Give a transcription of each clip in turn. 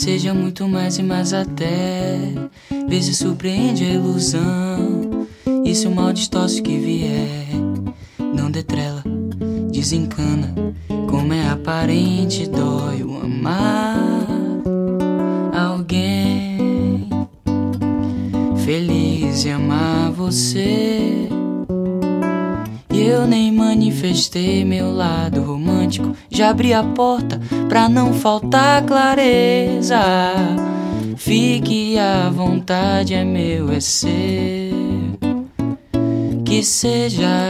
Seja muito mais e mais até. Vê se surpreende a ilusão. E se o mal distorce que vier, não detrela, desencana. Como é aparente, dói o amar alguém. Feliz em amar você. E eu nem manifestei meu lado romântico. Já abri a porta pra não faltar clareza. Fique à vontade, é meu, é seu. Que seja.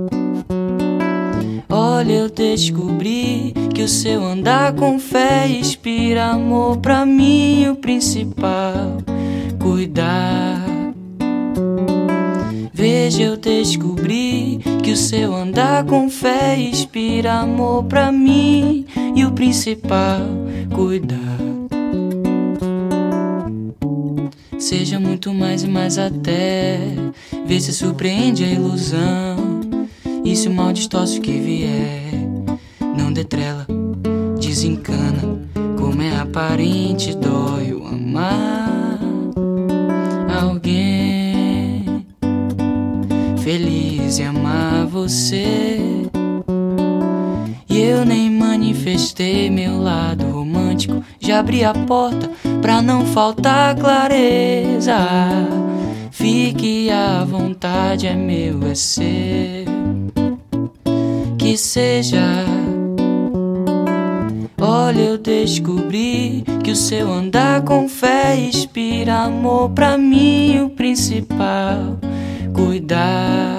Olha, eu descobri que o seu andar com fé inspira amor pra mim. O principal, cuidar. Veja, eu descobri que o seu andar com fé inspira amor pra mim. E o principal, cuidar. Seja muito mais e mais até. Vê se surpreende a ilusão. E se o mal distorce que vier, não detrela, desencana. Como é aparente, dói o amar alguém. Feliz em amar você. E eu nem manifestei meu lado romântico. Já abri a porta pra não faltar clareza. Fique à vontade, é meu, é seu. Que seja. Olha, eu descobri que o seu andar com fé inspira amor pra mim. O principal, cuidar.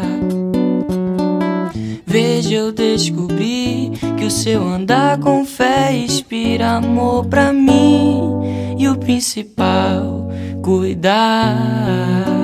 Veja, eu descobri que o seu andar com fé inspira amor pra mim. E o principal, cuidar.